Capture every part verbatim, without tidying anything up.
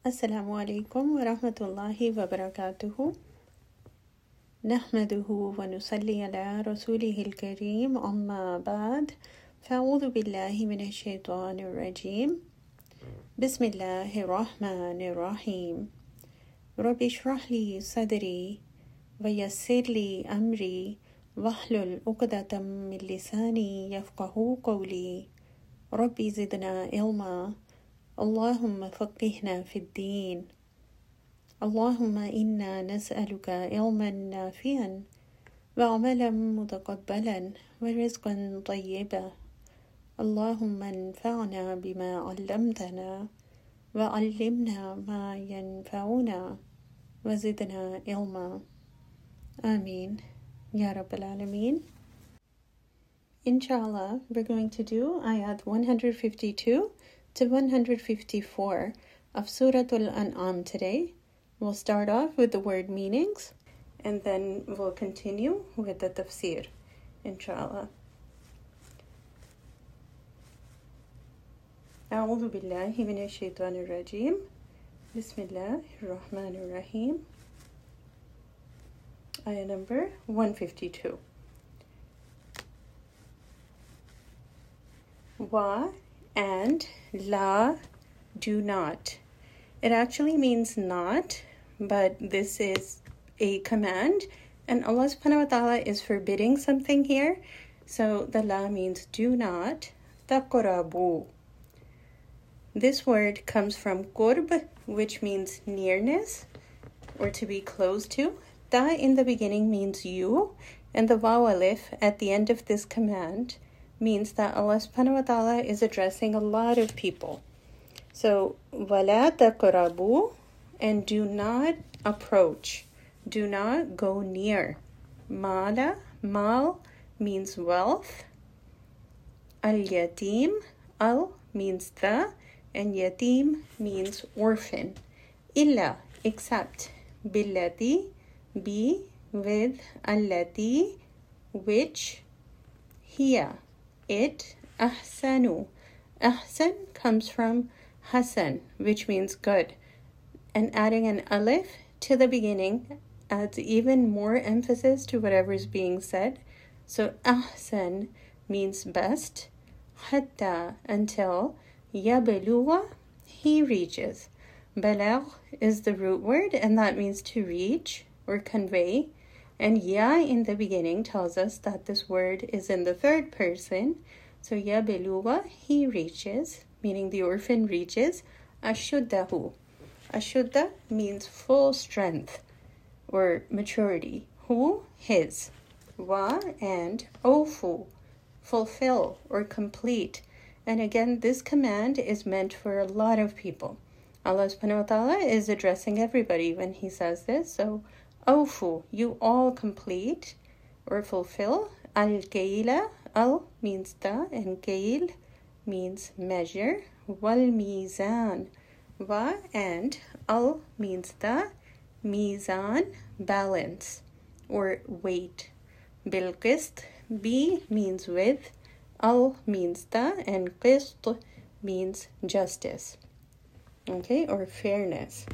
Assalamu alaikum wa rahmatullahi wa barakatuhu. Nahmaduhu wa nusalli ala rasulihil kareem amma ba'd. Fa'udhu billahi minash shaitanir rajim. Bismillahir rahmanir rahim. Rabbi shrah li sadri wa yassir li amri wahlul uqdatam min lisani yafqahu qawli. Rabbi zidna ilma. اللهم فقهنا في الدين. اللهم إنا نسألك علما نافعا وعملا متقبلا ورزقا طيبا. اللهم انفعنا بما علمتنا وعلمنا ما ينفعنا وزدنا علما. آمين Ya Rabbal Alameen. Inshallah, we're going to do ayat one hundred fifty-two to one hundred fifty-four of Surah Al-An'am today. We'll start off with the word meanings and then we'll continue with the tafsir, inshallah. أعوذ بالله من الشيطان الرجيم. بسم الله الرحمن الرحيم. Ayah number one fifty-two. Wa and la, do not. It actually means not, but this is a command, and Allah subhanahu wa ta'ala is forbidding something here. So the la means do not. Taqrabu. This word comes from qurb, which means nearness or to be close to. Ta in the beginning means you, and the waw alif at the end of this command means that Allah subhanahu wa ta'ala is addressing a lot of people. So, wala taqrabu, and do not approach. Do not go near. Mala, mal means wealth. Al-yatim, al means the, and yatim means orphan. Illa, except. Billati, be, with. Allati, which. Hiya, it. Ahsanu. Ahsan comes from Hasan, which means good. And adding an alif to the beginning adds even more emphasis to whatever is being said. So ahsan means best. Hatta, until. Yabeluwa, he reaches. Balagh is the root word, and that means to reach or convey. And ya in the beginning tells us that this word is in the third person. So ya beluwa, he reaches, meaning the orphan reaches. Ashuddahu. Ashuddha means full strength or maturity. Hu, his. Wa, and ofu, fulfill or complete. And again, this command is meant for a lot of people. Allah subhanahu wa ta'ala is addressing everybody when he says this. So Awfu, you all complete or fulfill. Al-Kaila, al means the, and Kail means measure. Wal-Mizan, wa, and al means the, Mizan, balance or weight. Bil-Qist, be means with, al means the, and Qist means justice. Okay, or fairness.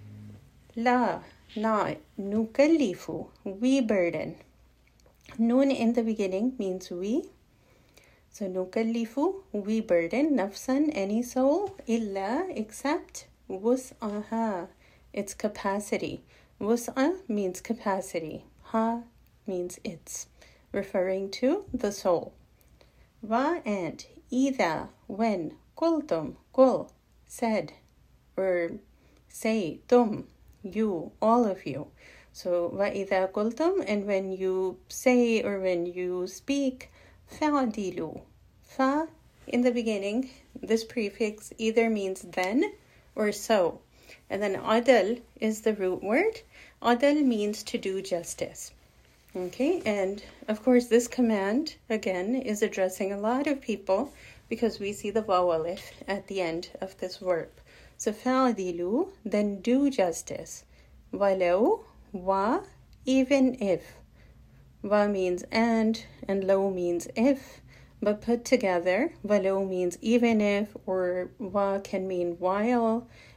La, not, nukallifu, we burden. Nun in the beginning means we. So nukallifu, we burden. Nafsan, any soul. Illa, except. Wus'aha, its capacity. Wus'a means capacity. Ha means its, referring to the soul. Wa, and. Either, when. Qultum, qul, said. Or say, tum, you, all of you. So, وَإِذَا قُلْتُمْ, and when you say or when you speak, فَعْدِلُوا. Fa, in the beginning, this prefix either means then or so. And then adal is the root word. Adal means to do justice. Okay, and of course this command, again, is addressing a lot of people because we see the waw alif at the end of this verb. So, فَعْدِلُوا, then do justice. وَلَوْ, wa, even if. Wa means and, and lo means if. But put together, walau means even if, or wa can mean while,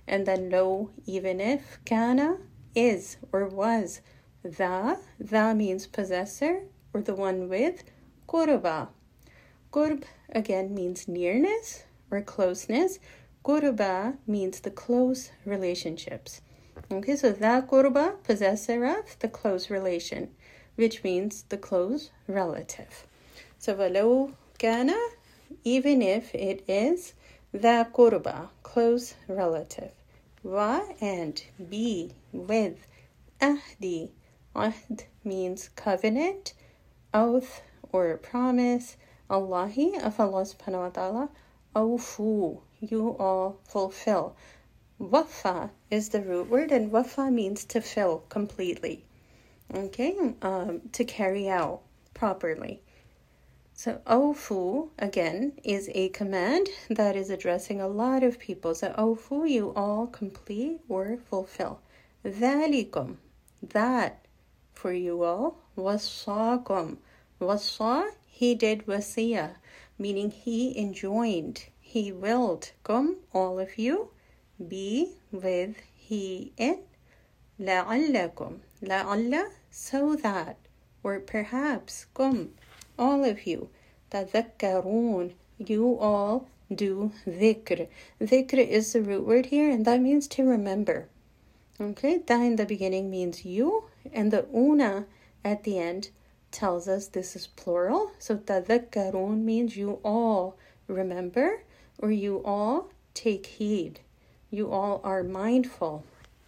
And then lo, even if, kana, is or was. Tha, tha means possessor or the one with. Qurba. Qurb again means nearness or closeness. Qurba means the close relationships. Okay, so tha qurba, possessor of, the close relation, which means the close relative. So walau kana, even if it is tha qurba, close relative. Wa, and, be, with, ahdi. Ahd means covenant, oath, or promise. Allahi, of Allah subhanahu wa ta'ala. Awfu, you all fulfill. Wafa is the root word, and wafa means to fill completely. Okay, um, to carry out properly. So awfu, again, is a command that is addressing a lot of people. So awfu, you all complete or fulfill. Dhalikum, that for you all. Wasakum, wasa, he did wasiyah, meaning he enjoined, he willed, kum, all of you, be, with, he, it, la'allakum, la'alla, so that, or perhaps, kum, all of you, tadhakkarun, you all do dhikr. Dhikr is the root word here, and that means to remember. Okay, ta in the beginning means you, and the una at the end tells us this is plural. So tadhakkarun means you all remember, or you all take heed. You all are mindful.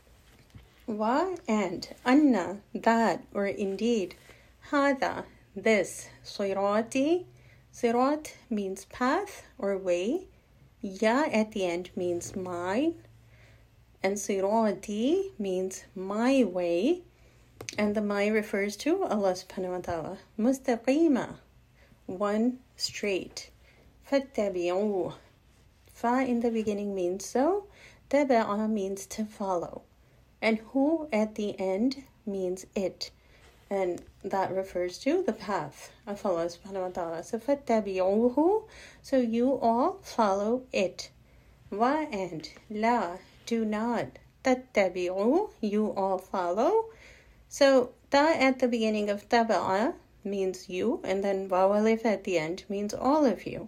Wa, and, anna, that, or indeed, hada, this, sirati. Sirat means path or way. Ya at the end means mine. And sirati means my way. And the my refers to Allah subhanahu wa ta'ala. Mustaqima, one straight. Fattabi'u. Fa in the beginning means so. Taba'a means to follow. And hu at the end means it. And that refers to the path of Allah subhanahu wa ta'ala. So fattabi'uhu. So you all follow it. Wa, and, la, do not. Tattabi'u, you all follow. So ta at the beginning of taba'a means you, and then waw alif at the end means all of you.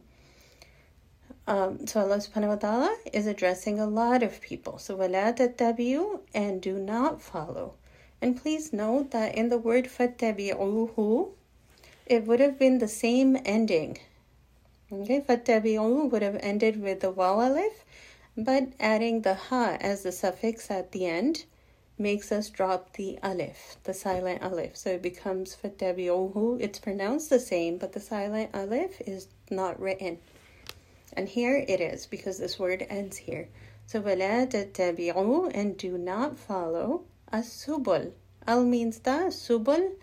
Um, so Allah subhanahu wa ta'ala is addressing a lot of people. So wala tattabi'u, and do not follow. And please note that in the word fattabi'uhu, it would have been the same ending. Okay, fattabi'u would have ended with the waw alif, but adding the ha as the suffix at the end makes us drop the alif, the silent alif. So it becomes fattabi'uhu. It's pronounced the same, but the silent alif is not written. And here it is, because this word ends here. So وَلَا تَتَّبِعُوا, and do not follow, as-subul. Al means the, subul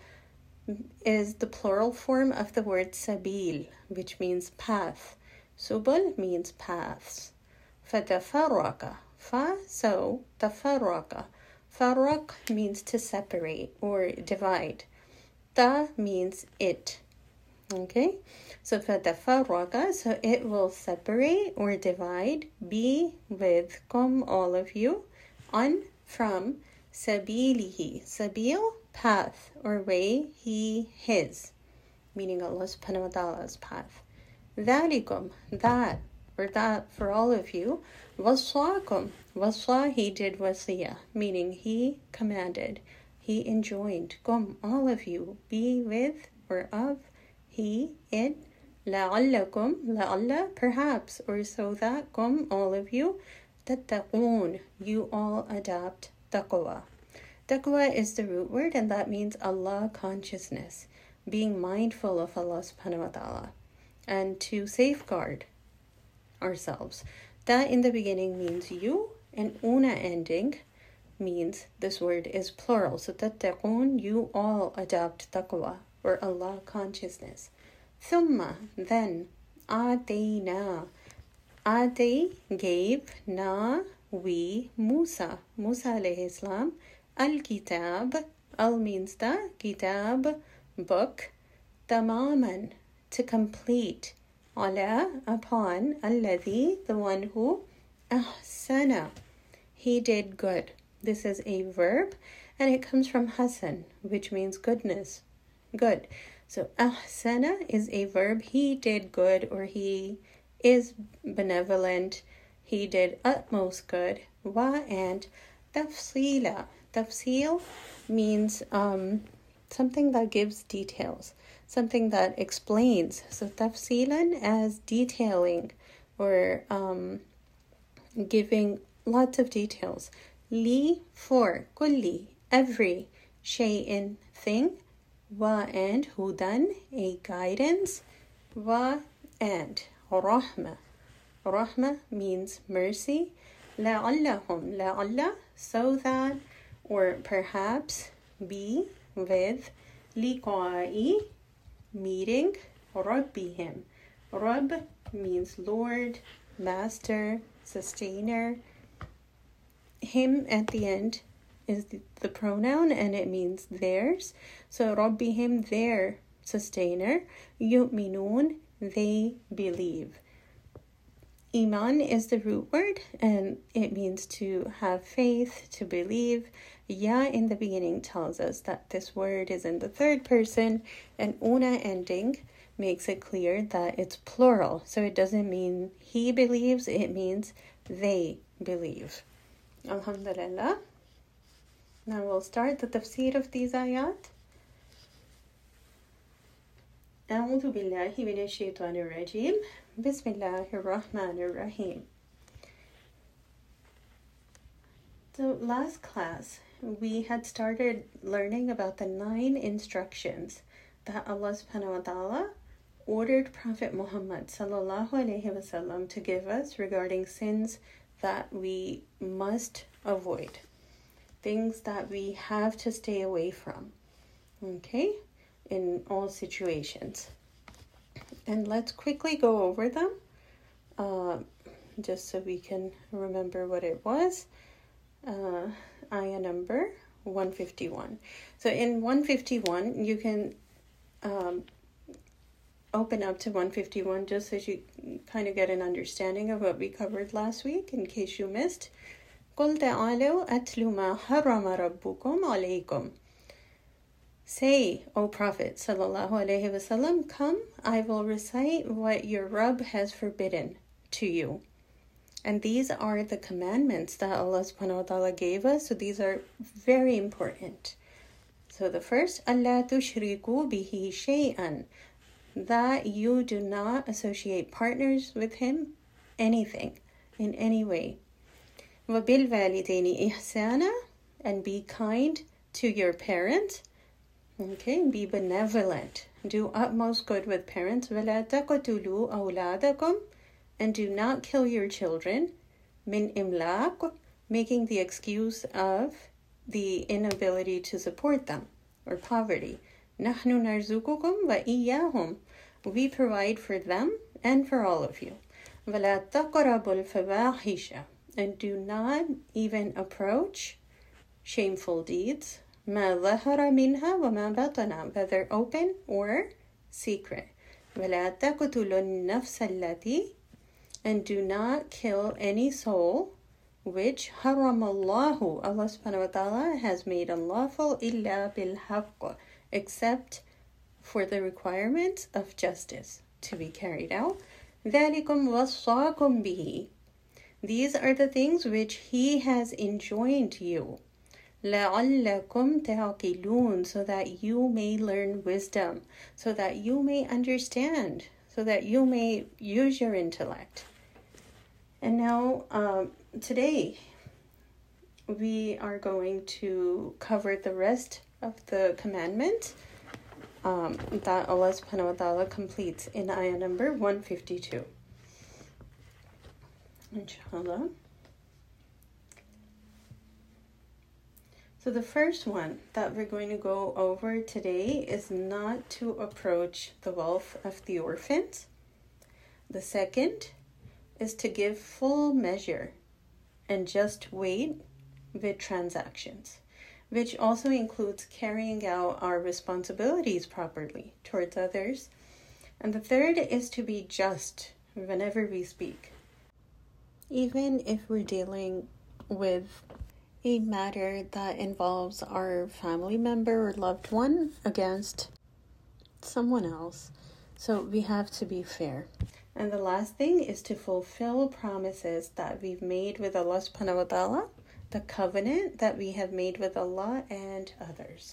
is the plural form of the word sabil, which means path. Subul means paths. فَتَفَرَّقَ, fa, so, tafarraqa. Farraq means to separate or divide. Ta means it. Okay, so fatafarraqa, so it will separate or divide, be, with, kum, all of you, on, from, sabilihi, sabil, path or way, he, his, meaning Allah subhanahu wa ta'ala's path. Dhalikum, that, or that for all of you, wasaakum, wasa, he did wasiyah, meaning he commanded, he enjoined, kum, all of you, be, with, or of, he, it, la'allakum, la'alla, perhaps, or so that, kum, all of you, tattaqoon, you all adopt taqwa. Taqwa is the root word, and that means Allah consciousness, being mindful of Allah subhanahu wa ta'ala, and to safeguard ourselves. That in the beginning means you, and una ending means this word is plural. So tattaqoon, you all adopt taqwa, or Allah consciousness. Thumma, then, atayna, atay, gave, na, we, Musa, Musa alayhi salam, al-kitab, al means the, kitab, book, tamaman, to complete, ala, upon, alladhi, the one who, ahsana, he did good. This is a verb, and it comes from hasan, which means goodness, good. So ahsana is a verb. He did good, or he is benevolent. He did utmost good. Wa and tafsila. Tafsil means um, something that gives details, something that explains. So tafsilan as detailing or um, giving lots of details. Li for kulli, every, shay'in thing. Wa and hudan, a guidance. Wa and rahma. Rahma means mercy. La'allahum, la'alla, so that, or perhaps, be, with, liqa'i, meeting, rabbihim. Rabb means Lord, Master, Sustainer. Him at the end is the, the pronoun, and it means theirs. So rabbihim, their sustainer. Yu'minun, they believe. Iman is the root word, and it means to have faith, to believe. Ya in the beginning tells us that this word is in the third person, and una ending makes it clear that it's plural. So it doesn't mean he believes, it means they believe. Alhamdulillah. Now we'll start the tafsir of these ayat. أعوذ بالله من الشيطان الرجيم بسم الله الرحمن الرحيم. So last class we had started learning about the nine instructions that Allah subhanahu wa ta'ala ordered Prophet Muhammad sallallahu alaihi wasallam to give us regarding sins that we must avoid, things that we have to stay away from, okay, in all situations. And let's quickly go over them, uh, just so we can remember what it was. Uh, ayah number one fifty-one. So in one fifty-one, you can um, open up to one fifty-one just so you kind of get an understanding of what we covered last week, in case you missed. قُلْ تَعَالَوْا أَتْلُ مَا حَرَّمَ رَبُّكُمْ عَلَيْكُمْ. Say, O Prophet sallallahu alaihi wasallam, come, I will recite what your Rabb has forbidden to you. And these are the commandments that Allah subhanahu wa ta'ala gave us. So these are very important. So the first, أَلَّا تُشْرِكُوا بِهِ شَيْئًا, that you do not associate partners with him, anything, in any way. وَبِالْوَالِدَيْنِ إِحْسَانًا, and be kind to your parents. Okay, be benevolent. Do utmost good with parents. وَلَا تَقْتُلُوا أَوْلَادَكُمْ, and do not kill your children. مِنْ إِمْلَاقٍ, making the excuse of the inability to support them, or poverty. نَحْنُ نَرْزُقُكُمْ وَإِيَّاهُمْ, we provide for them and for all of you. وَلَا تَقْرَبُوا الْفَوَاحِشَ, and do not even approach shameful deeds. مَا ظَهَرَ مِنْهَا وَمَا بَطَنَ, whether open or secret. وَلَا تَقْتُلُوا النَّفْسَ الَّتِي, and do not kill any soul which حَرَّمَ اللَّهُ, Allah subhanahu wa ta'ala has made unlawful, إِلَّا بِالْحَقِّ, except for the requirements of justice to be carried out. ذَلِكُمْ وَصَّاكُمْ بِهِ, these are the things which he has enjoined you. لَعَلَّكُمْ تَعْقِلُونَ, so that you may learn wisdom, so that you may understand, so that you may use your intellect. And now, um, today, we are going to cover the rest of the commandments um, that Allah subhanahu wa ta'ala completes in ayah number one fifty-two. Inshallah. So the first one that we're going to go over today is not to approach the wealth of the orphans. The second is to give full measure and just weight with transactions, which also includes carrying out our responsibilities properly towards others. And the third is to be just whenever we speak, even if we're dealing with a matter that involves our family member or loved one against someone else. So we have to be fair. And the last thing is to fulfill promises that we've made with Allah subhanahu wa ta'ala, the covenant that we have made with Allah and others.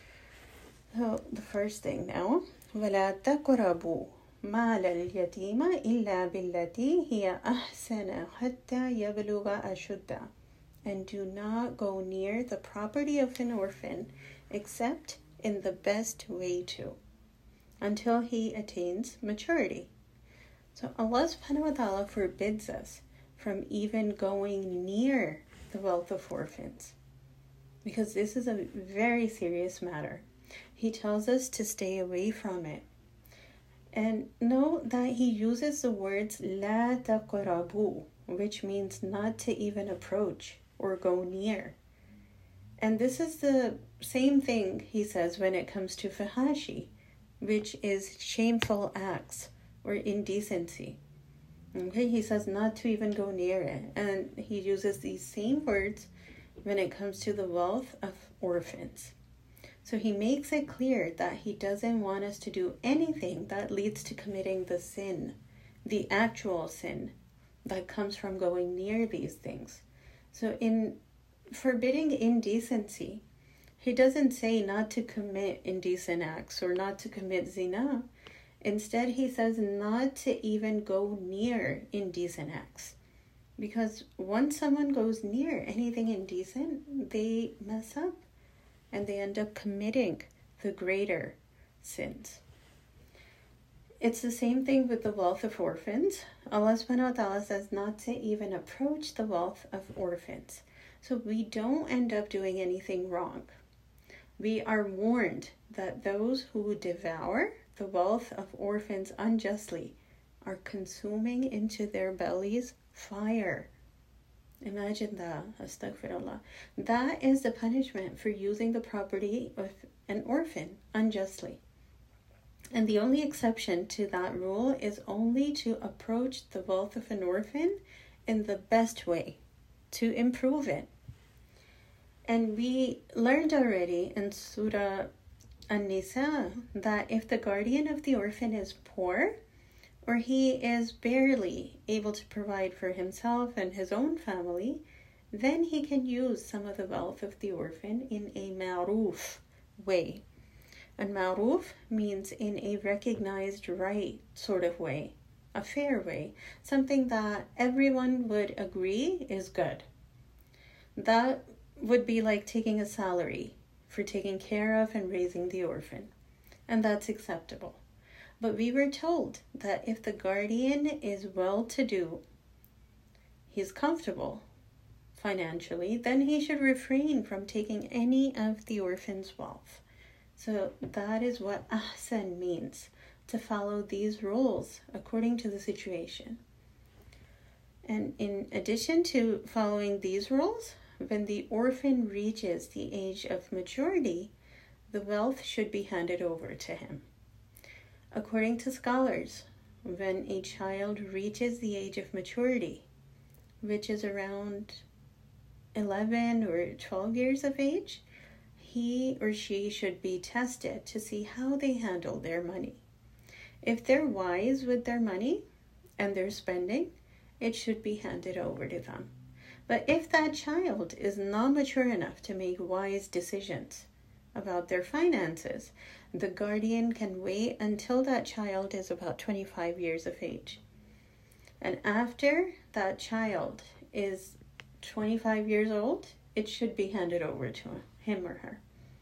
So the first thing now, وَلَا تَقْرَبُوا مَالَ الْيَتِيمَ إِلَّا بِالَّتِي هِيَ أَحْسَنَ حَتَّى يَبْلُغَ أَشُدَّهُ. And do not go near the property of an orphan except in the best way too, until he attains maturity. So Allah subhanahu wa ta'ala forbids us from even going near the wealth of orphans, because this is a very serious matter. He tells us to stay away from it. And note that he uses the words لا تقربوا, which means not to even approach or go near. And this is the same thing he says when it comes to fahashi, which is shameful acts or indecency. Okay, he says not to even go near it. And he uses these same words when it comes to the wealth of orphans. So he makes it clear that he doesn't want us to do anything that leads to committing the sin, the actual sin that comes from going near these things. So in forbidding indecency, he doesn't say not to commit indecent acts or not to commit zina. Instead, he says not to even go near indecent acts. Because once someone goes near anything indecent, they mess up and they end up committing the greater sins. It's the same thing with the wealth of orphans. Allah subhanahu wa ta'ala says not to even approach the wealth of orphans. So we don't end up doing anything wrong. We are warned that those who devour the wealth of orphans unjustly are consuming into their bellies fire. Imagine that. Astaghfirullah. That is the punishment for using the property of an orphan unjustly. And the only exception to that rule is only to approach the wealth of an orphan in the best way, to improve it. And we learned already in Surah An-Nisa that if the guardian of the orphan is poor, or he is barely able to provide for himself and his own family, then he can use some of the wealth of the orphan in a ma'ruf way. And ma'ruf means in a recognized right sort of way, a fair way, something that everyone would agree is good. That would be like taking a salary for taking care of and raising the orphan, and that's acceptable. But we were told that if the guardian is well-to-do, he's comfortable financially, then he should refrain from taking any of the orphan's wealth. So that is what ahsan means, to follow these rules according to the situation. And in addition to following these rules, when the orphan reaches the age of maturity, the wealth should be handed over to him. According to scholars, when a child reaches the age of maturity, which is around eleven or twelve years of age, he or she should be tested to see how they handle their money. If they're wise with their money and their spending, it should be handed over to them. But if that child is not mature enough to make wise decisions about their finances, the guardian can wait until that child is about twenty-five years of age. And after that child is twenty-five years old, it should be handed over to him or her.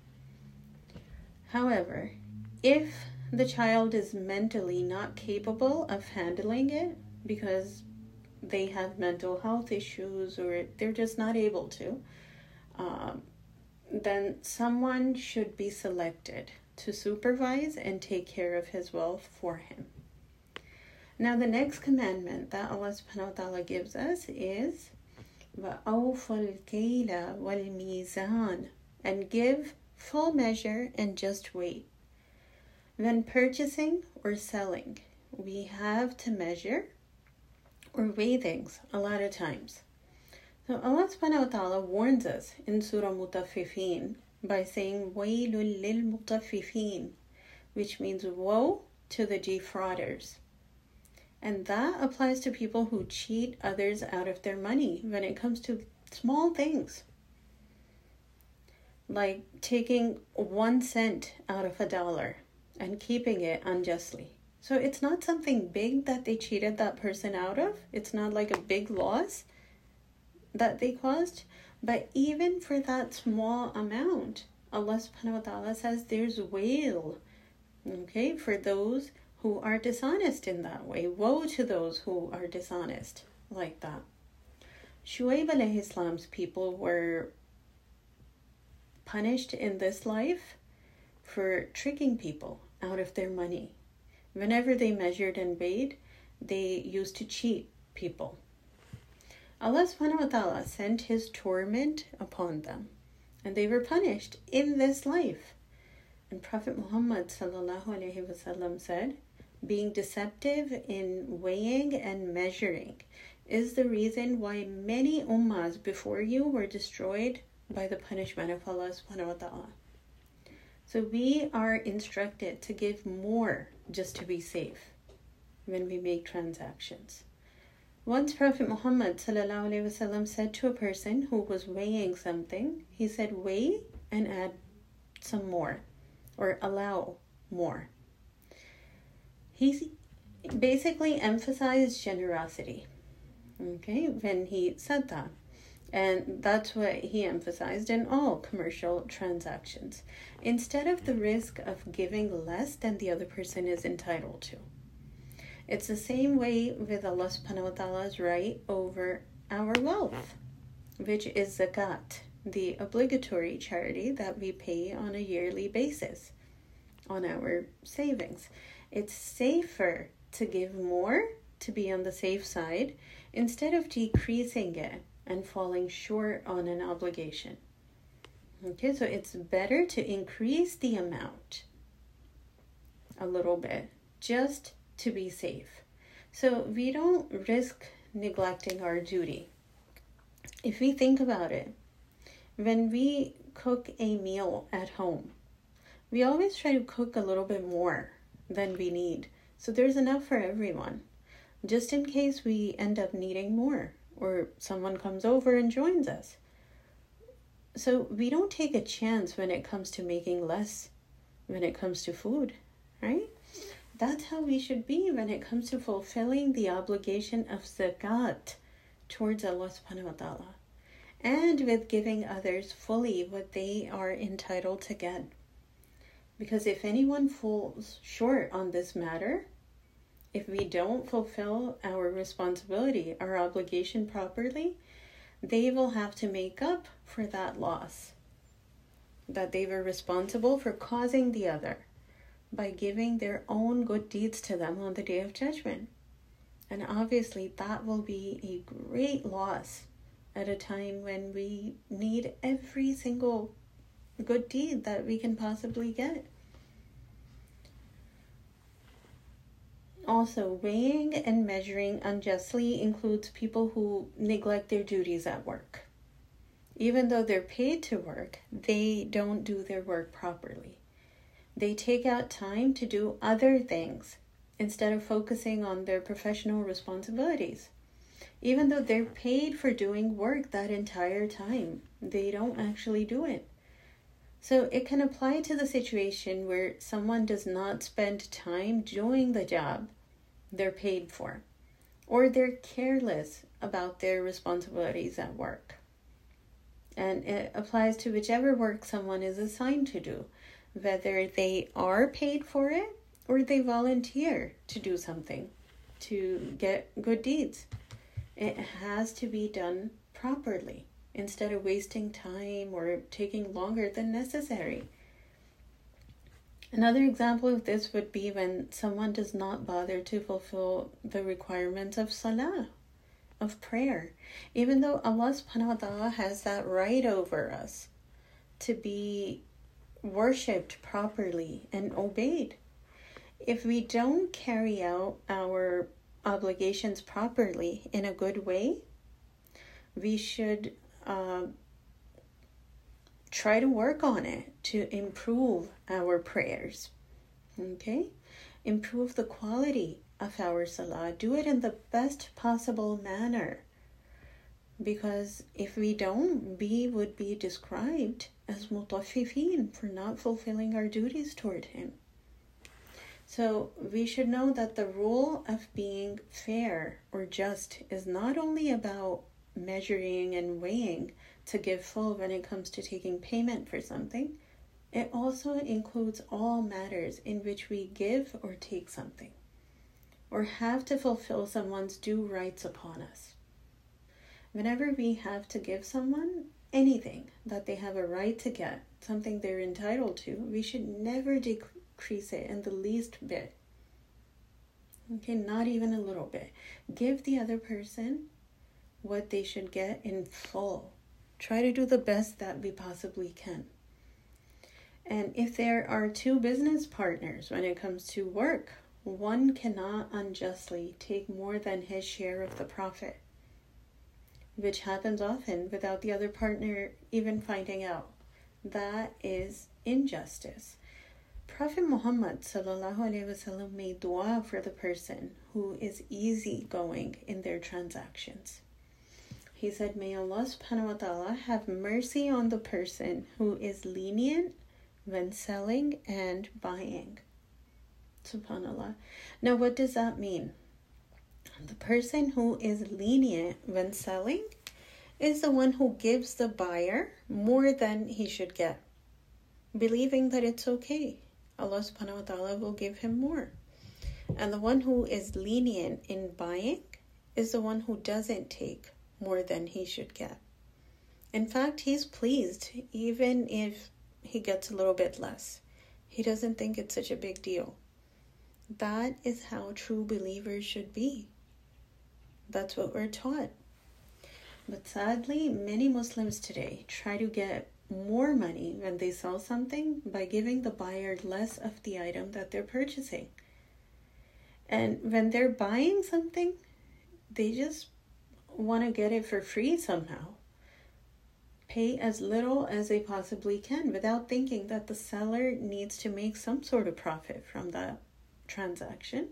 However, if the child is mentally not capable of handling it because they have mental health issues or they're just not able to, um, then someone should be selected to supervise and take care of his wealth for him. Now the next commandment that Allah subhanahu wa ta'ala gives us is وَأَوْفَ الْكَيْلَ وَالْمِيزَانَ, and give full measure and just weight. When purchasing or selling, we have to measure or weigh things a lot of times. So Allah subhanahu wa ta'ala warns us in Surah Mutaffifin by saying Wailul lil mutaffifin, which means woe to the defrauders. And that applies to people who cheat others out of their money when it comes to small things. Like taking one cent out of a dollar and keeping it unjustly. So it's not something big that they cheated that person out of. It's not like a big loss that they caused. But even for that small amount, Allah subhanahu wa ta'ala says there's wail, okay, for those who are dishonest in that way. Woe to those who are dishonest like that. Shuaib alayhi salam's people were punished in this life for tricking people out of their money. Whenever they measured and weighed, they used to cheat people. Allah subhanahu wa ta'ala sent his torment upon them, and they were punished in this life. And Prophet Muhammad sallallahu alaihi wasallam said, being deceptive in weighing and measuring is the reason why many ummahs before you were destroyed by the punishment of Allah subhanahu wa ta'ala. So we are instructed to give more just to be safe when we make transactions. Once Prophet Muhammad sallallahu alaihi wasallam said to a person who was weighing something, he said, weigh and add some more, or allow more. He basically emphasized generosity, okay, when he said that. And that's what he emphasized in all commercial transactions, instead of the risk of giving less than the other person is entitled to. It's the same way with Allah subhanahu wa ta'ala's right over our wealth, which is zakat, the obligatory charity that we pay on a yearly basis on our savings. It's safer to give more, to be on the safe side, instead of decreasing it and falling short on an obligation. Okay, so it's better to increase the amount a little bit, just to be safe. So we don't risk neglecting our duty. If we think about it, when we cook a meal at home, we always try to cook a little bit more than we need, so there's enough for everyone, just in case we end up needing more, or someone comes over and joins us. So we don't take a chance when it comes to making less when it comes to food, right? That's how we should be when it comes to fulfilling the obligation of zakat towards Allah subhanahu wa ta'ala, and with giving others fully what they are entitled to get. Because if anyone falls short on this matter, if we don't fulfill our responsibility, our obligation properly, they will have to make up for that loss that they were responsible for causing the other by giving their own good deeds to them on the Day of Judgment. And obviously that will be a great loss at a time when we need every single good deed that we can possibly get. Also, weighing and measuring unjustly includes people who neglect their duties at work. Even though they're paid to work, they don't do their work properly. They take out time to do other things instead of focusing on their professional responsibilities. Even though they're paid for doing work that entire time, they don't actually do it. So it can apply to the situation where someone does not spend time doing the job they're paid for, or they're careless about their responsibilities at work. And it applies to whichever work someone is assigned to do, whether they are paid for it or they volunteer to do something to get good deeds. It has to be done properly instead of wasting time or taking longer than necessary. Another example of this would be when someone does not bother to fulfill the requirements of salah, of prayer, even though Allah subhanahu wa ta'ala has that right over us to be worshipped properly and obeyed. If we don't carry out our obligations properly in a good way, we should uh, try to work on it to improve our prayers. Okay? Improve the quality of our salah. Do it in the best possible manner. Because if we don't, we would be described as mutaffifin for not fulfilling our duties toward him. So we should know that the rule of being fair or just is not only about measuring and weighing to give full when it comes to taking payment for something. It also includes all matters in which we give or take something, or have to fulfill someone's due rights upon us. Whenever we have to give someone anything that they have a right to get, something they're entitled to, we should never decrease it in the least bit. Okay, not even a little bit. Give the other person what they should get in full. Try to do the best that we possibly can. And if there are two business partners when it comes to work, one cannot unjustly take more than his share of the profit, which happens often without the other partner even finding out. That is injustice. Prophet Muhammad sallallahu alaihi wasallam made dua for the person who is easygoing in their transactions. He said, may Allah subhanahu wa ta'ala have mercy on the person who is lenient when selling and buying. Subhanallah. Now, what does that mean? The person who is lenient when selling is the one who gives the buyer more than he should get, believing that it's okay. Allah subhanahu wa ta'ala will give him more. And the one who is lenient in buying is the one who doesn't take more than he should get. In fact, he's pleased even if he gets a little bit less. He doesn't think it's such a big deal. That is how true believers should be. That's what we're taught. But sadly, many Muslims today try to get more money when they sell something by giving the buyer less of the item that they're purchasing. And when they're buying something, they just want to get it for free somehow. Pay as little as they possibly can without thinking that the seller needs to make some sort of profit from that transaction.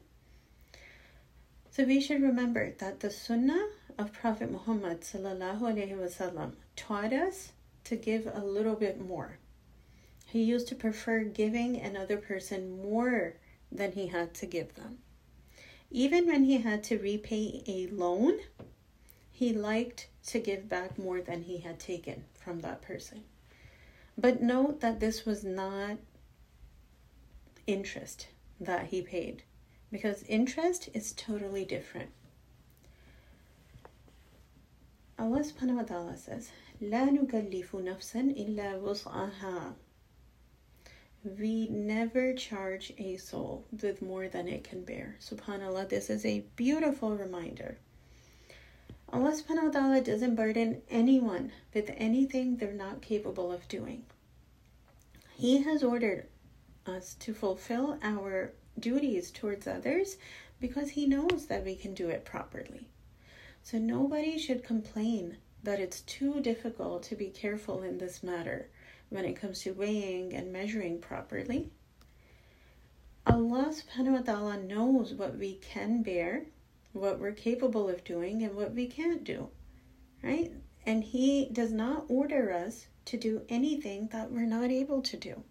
So we should remember that the sunnah of Prophet Muhammad sallallahu alaihi wasallam taught us to give a little bit more. He used to prefer giving another person more than he had to give them. Even when he had to repay a loan, he liked to give back more than he had taken from that person. But note that this was not interest that he paid, because interest is totally different. Allah subhanahu wa ta'ala says, لا نكلف نفسا إلا وسعها. We never charge a soul with more than it can bear. SubhanAllah, this is a beautiful reminder. Allah subhanahu wa ta'ala doesn't burden anyone with anything they're not capable of doing. He has ordered us to fulfill our duties towards others because He knows that we can do it properly. So nobody should complain that it's too difficult to be careful in this matter when it comes to weighing and measuring properly. Allah subhanahu wa ta'ala knows what we can bear, what we're capable of doing, and what we can't do, right? And He does not order us to do anything that we're not able to do.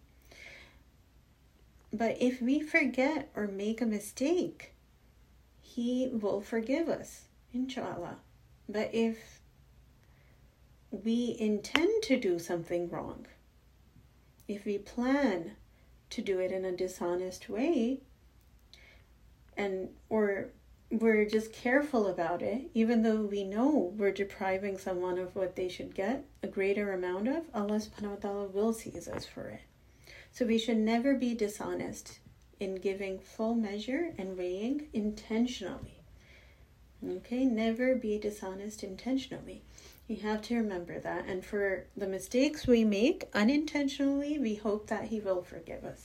But if we forget or make a mistake, He will forgive us, inshallah. But if we intend to do something wrong, if we plan to do it in a dishonest way, and or we're just careful about it, even though we know we're depriving someone of what they should get a greater amount of, Allah subhanahu wa ta'ala will seize us for it. So we should never be dishonest in giving full measure and weighing intentionally. Okay, never be dishonest intentionally. You have to remember that. And for the mistakes we make unintentionally, we hope that He will forgive us.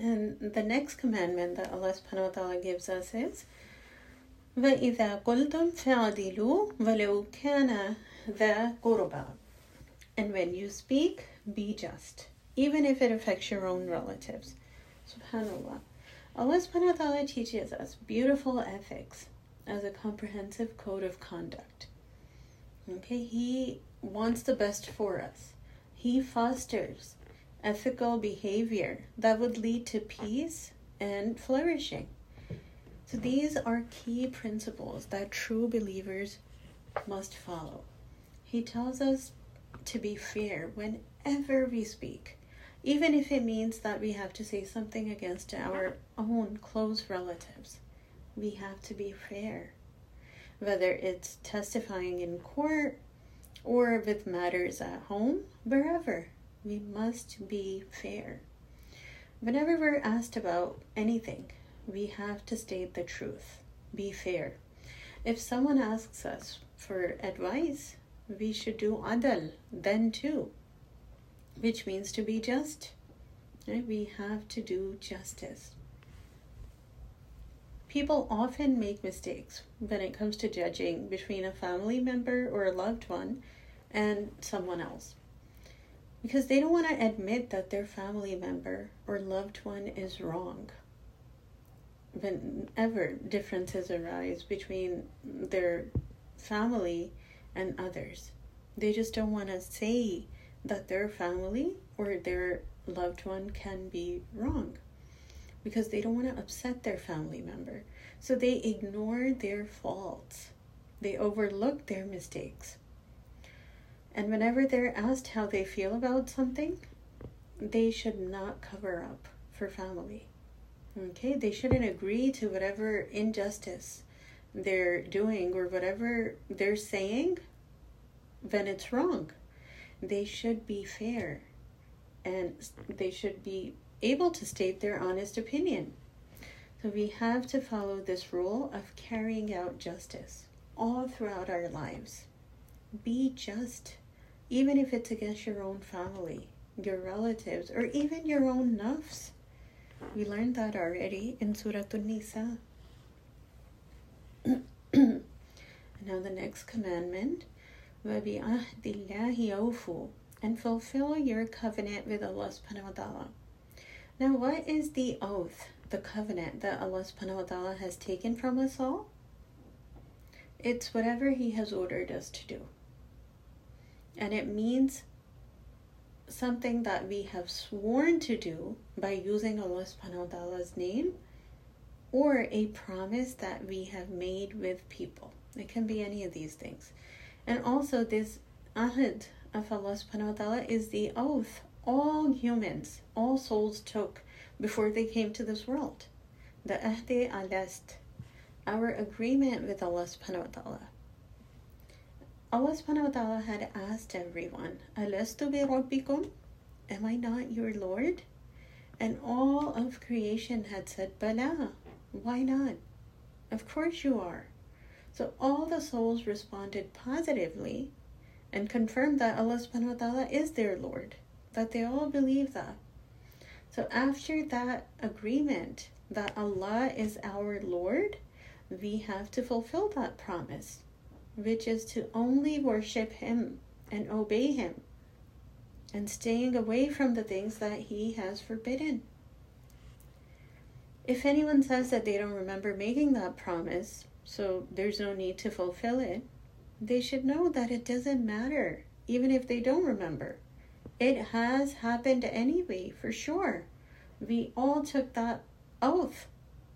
And the next commandment that Allah subhanahu wa ta'ala gives us is وَإِذَا قُلْتُمْ فَعْدِلُوا وَلَوْ كَانَ ذَا قُرْبَى. And when you speak, be just, even if it affects your own relatives. SubhanAllah. Allah subhanahu wa ta'ala teaches us beautiful ethics as a comprehensive code of conduct. Okay, He wants the best for us. He fosters ethical behavior that would lead to peace and flourishing. So these are key principles that true believers must follow. He tells us to be fair whenever we speak, even if it means that we have to say something against our own close relatives. We have to be fair, whether it's testifying in court or with matters at home, wherever. We must be fair. Whenever we're asked about anything, we have to state the truth. Be fair. If someone asks us for advice, we should do adal then too, which means to be just. Right? We have to do justice. People often make mistakes when it comes to judging between a family member or a loved one and someone else, because they don't want to admit that their family member or loved one is wrong. Whenever differences arise between their family and others, they just don't want to say that their family or their loved one can be wrong, because they don't want to upset their family member. So they ignore their faults. They overlook their mistakes. And whenever they're asked how they feel about something, they should not cover up for family. Okay? They shouldn't agree to whatever injustice they're doing or whatever they're saying when it's wrong. They should be fair, and they should be able to state their honest opinion. So we have to follow this rule of carrying out justice all throughout our lives. Be just, even if it's against your own family, your relatives, or even your own nafs. We learned that already in Surah An-Nisa. Now the next commandment, وَبِعَهْدِ اللَّهِ أَوْفُوا, and fulfill your covenant with Allah subhanahu wa ta'ala. Now what is the oath, the covenant that Allah subhanahu wa ta'ala has taken from us all? It's whatever He has ordered us to do. And it means something that we have sworn to do by using Allah subhanahu wa ta'ala's name, or a promise that we have made with people. It can be any of these things. And also this ahd of Allah subhanahu wa ta'ala is the oath all humans, all souls took before they came to this world. The ahd alast, our agreement with Allah subhanahu wa ta'ala. Allah subhanahu wa ta'ala had asked everyone, Alastu bi rabbikum? Am I not your Lord? And all of creation had said, Bala, why not? Of course you are. So all the souls responded positively and confirmed that Allah subhanahu wa ta'ala is their Lord, that they all believe that. So after that agreement that Allah is our Lord, we have to fulfill that promise, which is to only worship Him and obey Him, and staying away from the things that He has forbidden. If anyone says that they don't remember making that promise, so there's no need to fulfill it, they should know that it doesn't matter, even if they don't remember. It has happened anyway, for sure. We all took that oath.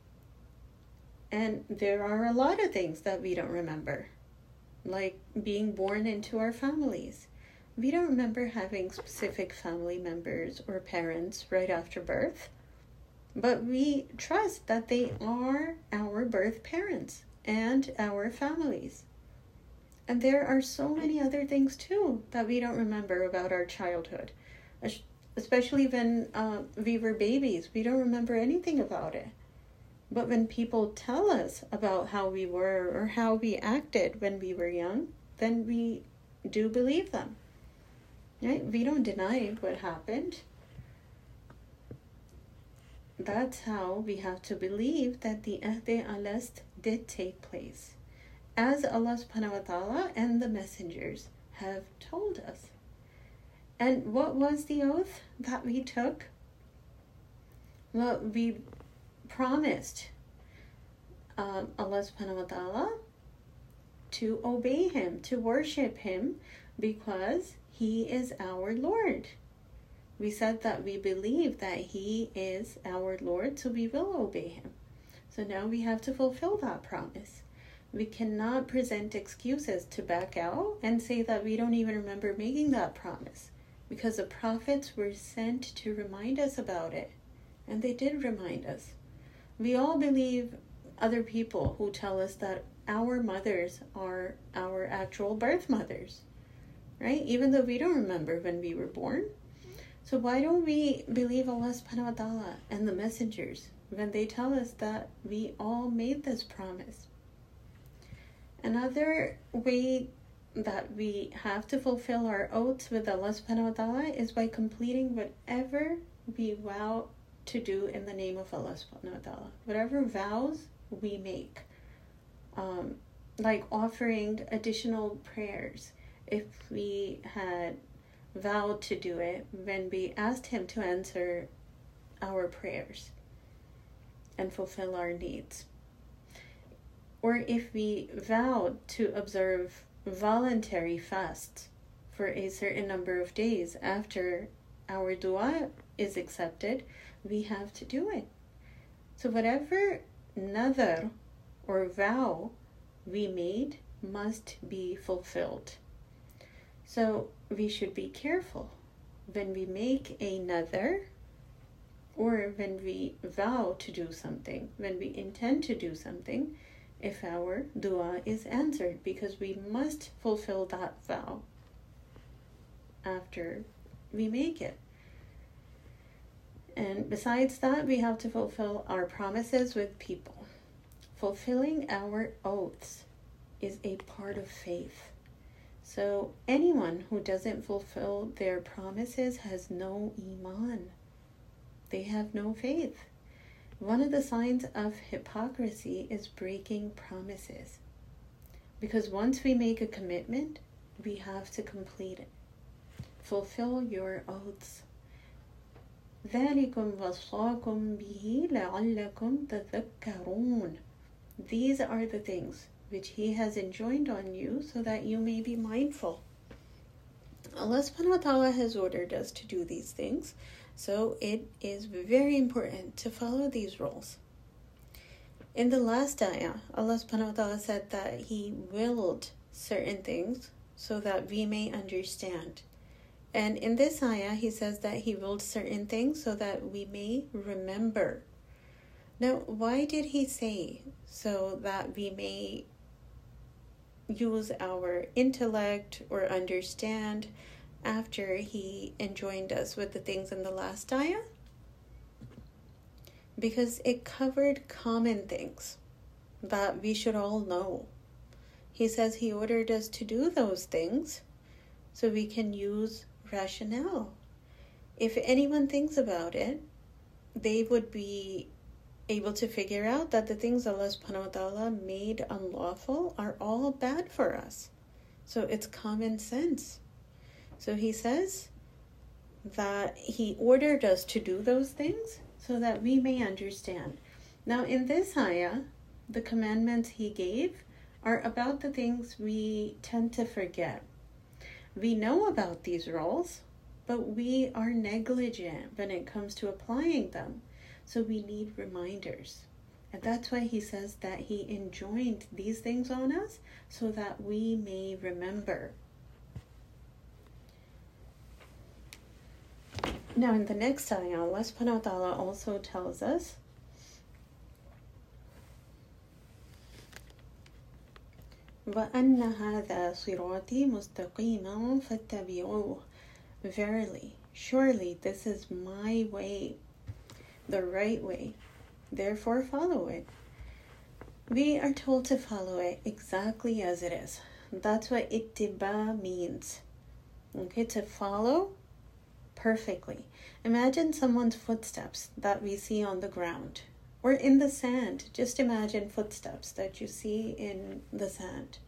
And there are a lot of things that we don't remember, like being born into our families. We don't remember having specific family members or parents right after birth, but we trust that they are our birth parents and our families. And there are so many other things too that we don't remember about our childhood, especially when uh, we were babies. We don't remember anything about it. But when people tell us about how we were or how we acted when we were young, then we do believe them. Right? We don't deny what happened. that's how we have to believe that the Ahd al-Alast did take place, as Allah subhanahu wa ta'ala and the messengers have told us. And what was the oath that we took? Well, we promised um, Allah subhanahu wa ta'ala to obey Him, to worship Him, because He is our Lord. We said that we believe that He is our Lord, so we will obey Him. So now we have to fulfill that promise. We cannot present excuses to back out and say that we don't even remember making that promise, because the prophets were sent to remind us about it, and they did remind us. We all believe other people who tell us that our mothers are our actual birth mothers, right? Even though we don't remember when we were born. So why don't we believe Allah subhanahu wa ta'ala and the messengers when they tell us that we all made this promise? Another way that we have to fulfill our oaths with Allah subhanahu wa ta'ala is by completing whatever we vow to do in the name of Allah subhanahu wa ta'ala. Whatever vows we make. Um, like offering additional prayers if we had vowed to do it when we asked Him to answer our prayers and fulfill our needs. Or if we vowed to observe voluntary fasts for a certain number of days after our dua is accepted, we have to do it. So whatever nadar or vow we made must be fulfilled. So we should be careful when we make a nadar, or when we vow to do something, when we intend to do something, if our dua is answered, because we must fulfill that vow after we make it. And besides that, we have to fulfill our promises with people. Fulfilling our oaths is a part of faith. So anyone who doesn't fulfill their promises has no iman. They have no faith. One of the signs of hypocrisy is breaking promises. Because once we make a commitment, we have to complete it. Fulfill your oaths. ذَلِكُمْ وَصَّاكُمْ بِهِ لَعَلَّكُمْ تَذَكَّرُونَ. These are the things which He has enjoined on you so that you may be mindful. Allah subhanahu wa ta'ala has ordered us to do these things, so it is very important to follow these rules. In the last ayah, Allah subhanahu wa ta'ala said that He willed certain things so that we may understand. And in this ayah, He says that He willed certain things so that we may remember. Now, why did He say so that we may use our intellect or understand after He enjoined us with the things in the last ayah? Because it covered common things that we should all know. He says He ordered us to do those things so we can use rationale. If anyone thinks about it, they would be able to figure out that the things Allah subhanahu wa ta'ala made unlawful are all bad for us. So it's common sense. So He says that He ordered us to do those things so that we may understand. Now in this ayah, the commandments He gave are about the things we tend to forget. We know about these rules, but we are negligent when it comes to applying them. So we need reminders. And that's why He says that He enjoined these things on us so that we may remember. Now in the next ayah, Allah subhanahu wa ta'ala also tells us وَأَنَّ هَذَا صِرَاطِي مُسْتَقِيمًا فَاتَّبِعُوهُ. Verily, surely this is my way, the right way, therefore follow it. We are told to follow it exactly as it is. That's what ittiba means. Okay, to follow perfectly. Imagine someone's footsteps that we see on the ground or in the sand. Just imagine footsteps that you see in the sand.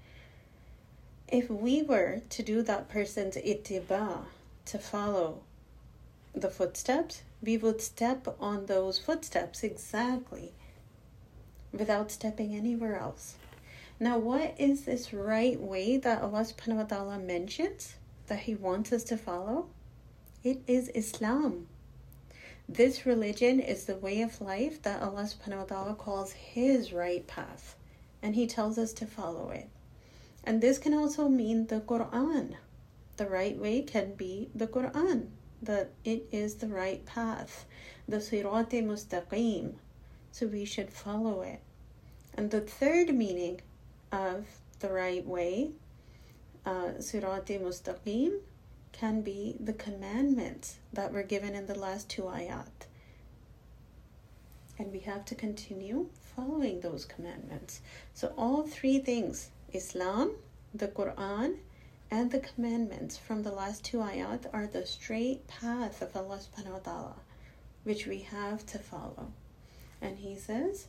If we were to do that person's ittiba, to follow the footsteps, we would step on those footsteps exactly without stepping anywhere else. Now, what is this right way that Allah subhanahu wa ta'ala mentions that He wants us to follow? It is Islam. This religion is the way of life that Allah subhanahu wa ta'ala calls His right path, and He tells us to follow it. And this can also mean the Quran. The right way can be the Quran, that it is the right path, the Sirat Mustaqim. So we should follow it. And the third meaning of the right way, uh, Sirat Mustaqim, can be the commandments that were given in the last two ayat. And we have to continue following those commandments. So all three things, Islam, the Quran, and the commandments from the last two ayat, are the straight path of Allah subhanahu wa ta'ala, which we have to follow. And He says,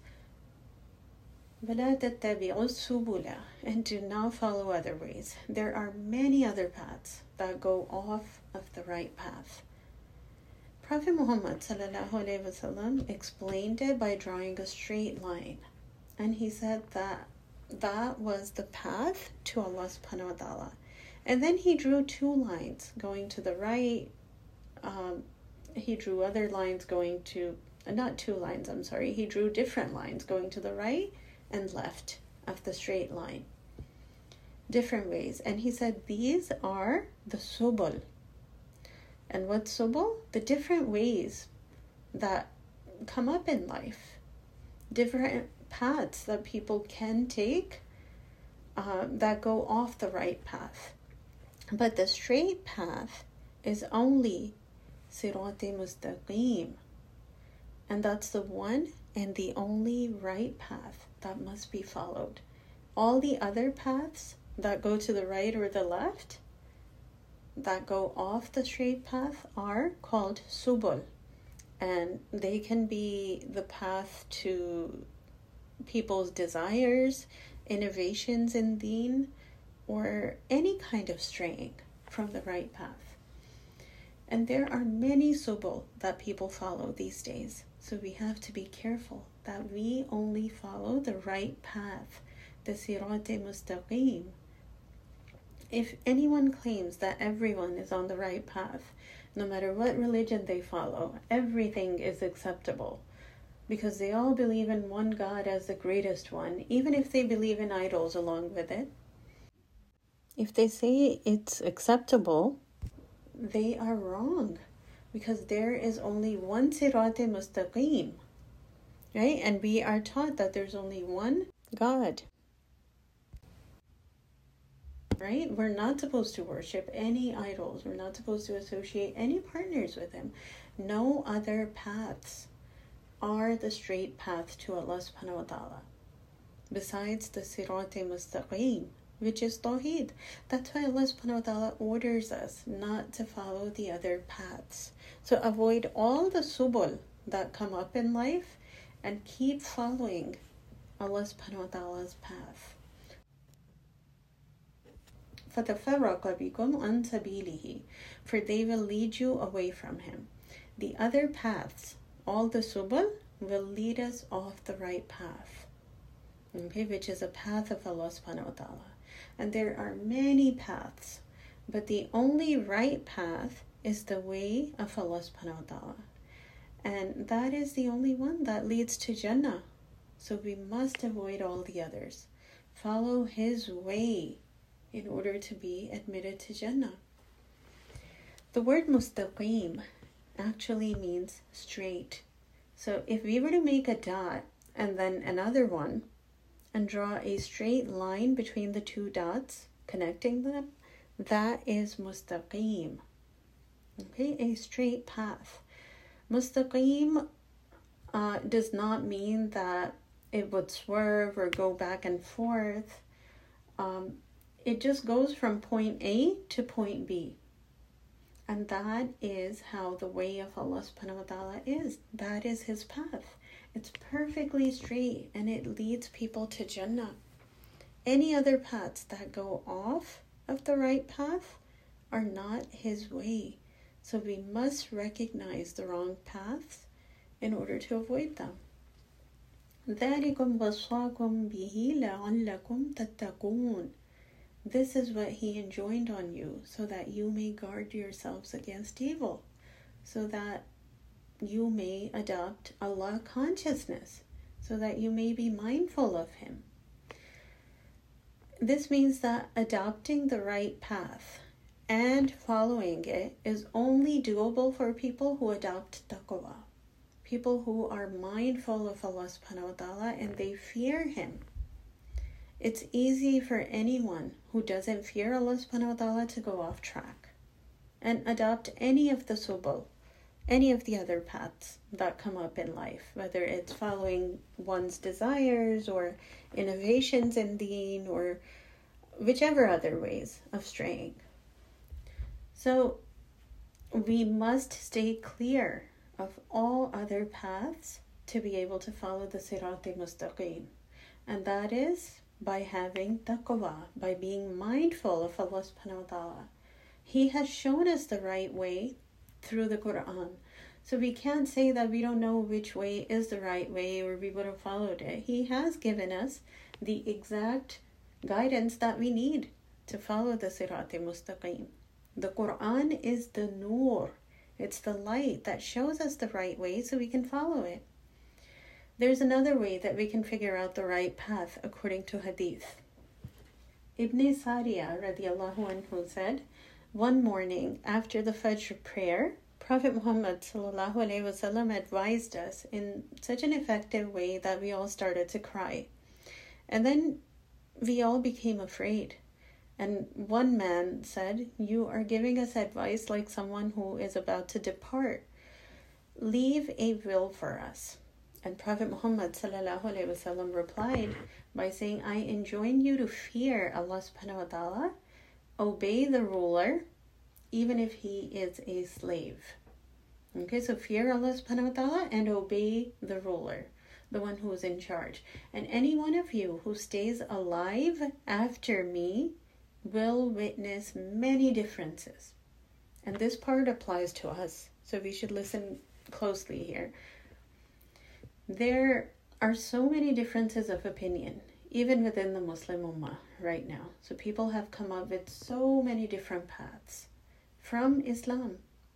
وَلَا تَتَّبِعُوا السُّبُلَ, and do not follow other ways. There are many other paths that go off of the right path. Prophet Muhammad sallallahu alaihi wasallam explained it by drawing a straight line. And he said that that was the path to Allah subhanahu wa ta'ala. And then he drew two lines going to the right. Um, he drew other lines going to, not two lines, I'm sorry. He drew different lines going to the right and left of the straight line. Different ways. And he said these are the subul. And what's subul? The different ways that come up in life. Different paths that people can take uh, that go off the right path. But the straight path is only Sirat Mustaqim. And that's the one and the only right path that must be followed. All the other paths that go to the right or the left, that go off the straight path, are called subul. And they can be the path to people's desires, innovations in deen, or any kind of straying from the right path. And there are many subul that people follow these days. So we have to be careful that we only follow the right path, the Sirat Mustaqim. If anyone claims that everyone is on the right path, no matter what religion they follow, everything is acceptable, because they all believe in one God as the greatest one, even if they believe in idols along with it. If they say it's acceptable, they are wrong, because there is only one Sirat Mustaqim, right? And we are taught that there's only one God, right? We're not supposed to worship any idols. We're not supposed to associate any partners with Him. No other paths are the straight path to Allah subhanahu wa ta'ala besides the Sirat Mustaqim, which is Tawheed. That's why Allah subhanahu wa ta'ala orders us not to follow the other paths. So avoid all the subul that come up in life and keep following Allah subhanahu wa ta'ala's path. فَتَفَرَّقَ بِكُمْ عَنْ سَبِيلِهِ, for they will lead you away from Him. The other paths, all the subul, will lead us off the right path, okay, which is a path of Allah subhanahu wa ta'ala. And there are many paths, but the only right path is the way of Allah subhanahu wa ta'ala. And that is the only one that leads to Jannah. So we must avoid all the others. Follow His way in order to be admitted to Jannah. The word mustaqim actually means straight. So if we were to make a dot and then another one and draw a straight line between the two dots, connecting them, that is mustaqim. Okay, a straight path. Mustaqim uh, does not mean that it would swerve or go back and forth. Um, it just goes from point A to point B. And that is how the way of Allah subhanahu wa ta'ala is. That is his path. It's perfectly straight and it leads people to Jannah. Any other paths that go off of the right path are not his way. So we must recognize the wrong paths in order to avoid them. ذَلِكُمْ وَصَّاكُمْ بِهِ لَعَلَّكُمْ تَتَّقُونَ. This is what he enjoined on you, so that you may guard yourselves against evil, so that you may adopt Allah consciousness, so that you may be mindful of him. This means that adopting the right path and following it is only doable for people who adopt taqwa, people who are mindful of Allah subhanahu wa ta'ala and they fear him. It's easy for anyone who doesn't fear Allah subhanahu wa ta'ala to go off track and adopt any of the subul, any of the other paths that come up in life, whether it's following one's desires or innovations in deen or whichever other ways of straying. So we must stay clear of all other paths to be able to follow the Sirat al-Mustaqim. And that is by having taqwa, by being mindful of Allah subhanahu wa ta'ala. He has shown us the right way through the Quran. So we can't say that we don't know which way is the right way or we would have followed it. He has given us the exact guidance that we need to follow the Sirat al-Mustaqim. The Quran is the nur. It's the light that shows us the right way so we can follow it. There's another way that we can figure out the right path according to hadith. Ibn Sariya radiallahu anhu said, one morning after the Fajr prayer, Prophet Muhammad sallallahu alaihi wasallam advised us in such an effective way that we all started to cry. And then we all became afraid. And one man said, you are giving us advice like someone who is about to depart. Leave a will for us. And Prophet Muhammad sallallahu alaihi wasallam replied by saying, I enjoin you to fear Allah subhanahu wa ta'ala, obey the ruler, even if he is a slave. Okay, so fear Allah subhanahu wa ta'ala and obey the ruler, the one who is in charge. And any one of you who stays alive after me will witness many differences. And this part applies to us, so we should listen closely here. There are so many differences of opinion, even within the Muslim Ummah right now. So people have come up with so many different paths from Islam.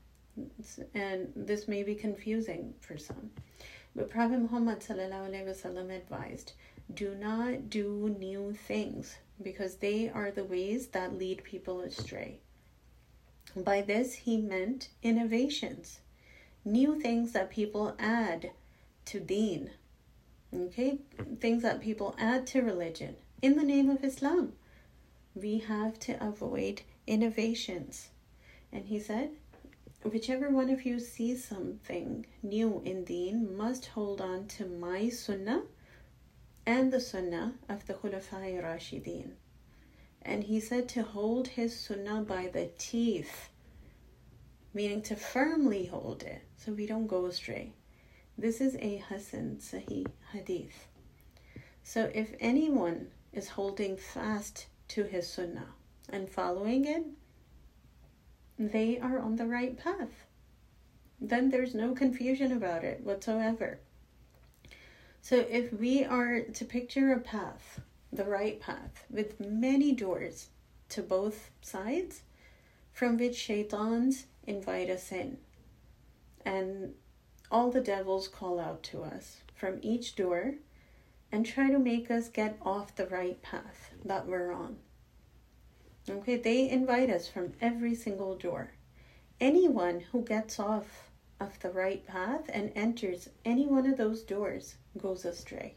And this may be confusing for some. But Prophet Muhammad sallallahu alaihi wasallam advised, do not do new things, because they are the ways that lead people astray. By this he meant innovations, new things that people add to deen, okay, things that people add to religion in the name of Islam. We have to avoid innovations. And he said, whichever one of you sees something new in deen must hold on to my sunnah and the sunnah of the Khulafai Rashideen. And he said to hold his sunnah by the teeth, meaning to firmly hold it so we don't go astray. This is a Hasan Sahih hadith. So if anyone is holding fast to his sunnah and following it, they are on the right path. Then there's no confusion about it whatsoever. So if we are to picture a path, the right path, with many doors to both sides, from which shaitans invite us in, and all the devils call out to us from each door and try to make us get off the right path that we're on. Okay, they invite us from every single door. Anyone who gets off of the right path and enters any one of those doors goes astray.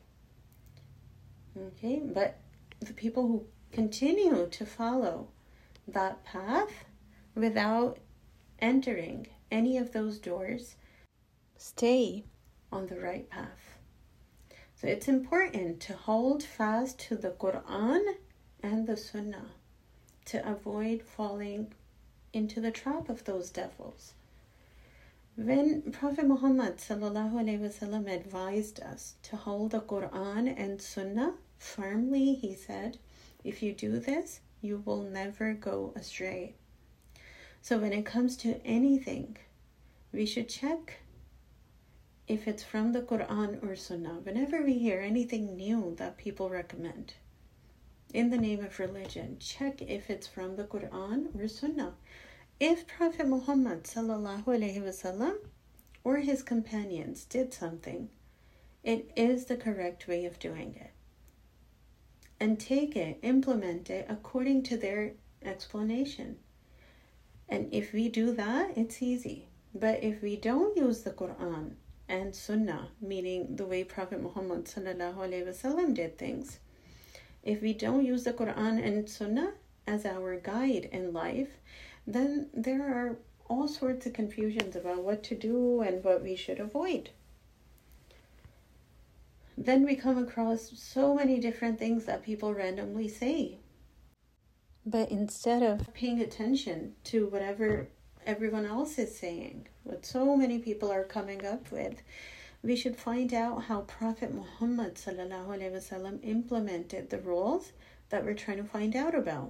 Okay, but the people who continue to follow that path without entering any of those doors stay on the right path. So it's important to hold fast to the Quran and the Sunnah to avoid falling into the trap of those devils. When Prophet Muhammad sallallahu alaihi wasallam advised us to hold the Quran and Sunnah firmly, he said, if you do this, you will never go astray. So when it comes to anything, we should check if it's from the Quran or Sunnah. Whenever we hear anything new that people recommend in the name of religion, check if it's from the Quran or Sunnah. If Prophet Muhammad sallallahu alaihi wasallam or his companions did something, it is the correct way of doing it. And take it, implement it according to their explanation. And if we do that, it's easy. But if we don't use the Quran and Sunnah, meaning the way Prophet Muhammad sallallahu alaihi wasallam did things, if we don't use the Quran and Sunnah as our guide in life, then there are all sorts of confusions about what to do and what we should avoid. Then we come across so many different things that people randomly say. But instead of paying attention to whatever everyone else is saying, what so many people are coming up with, we should find out how Prophet Muhammad sallallahu alaihi wasallam implemented the rules that we're trying to find out about.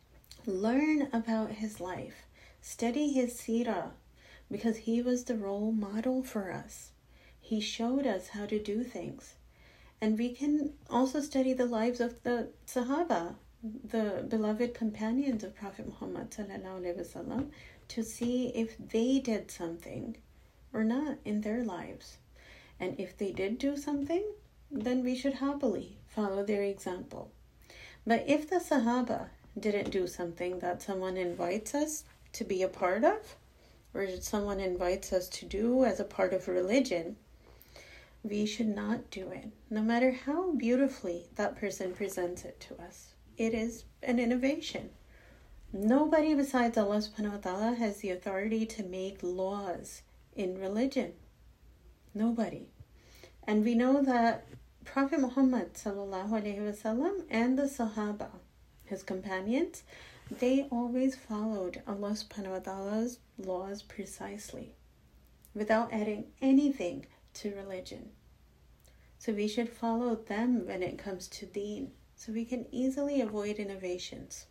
Learn about his life. Study his seerah, because he was the role model for us. He showed us how to do things. And we can also study the lives of the Sahaba, the beloved companions of Prophet Muhammad sallallahu alaihi wasallam, to see if they did something or not in their lives. And if they did do something, then we should happily follow their example. But if the Sahaba didn't do something that someone invites us to be a part of, or someone invites us to do as a part of religion, we should not do it, no matter how beautifully that person presents it to us. It is an innovation. Nobody besides Allah subhanahu wa ta'ala has the authority to make laws in religion. Nobody. And we know that Prophet Muhammad sallallahu alaihi wasallam and the Sahaba, his companions, they always followed Allah subhanahu wa ta'ala's laws precisely, without adding anything to religion. So we should follow them when it comes to deen, so we can easily avoid innovations.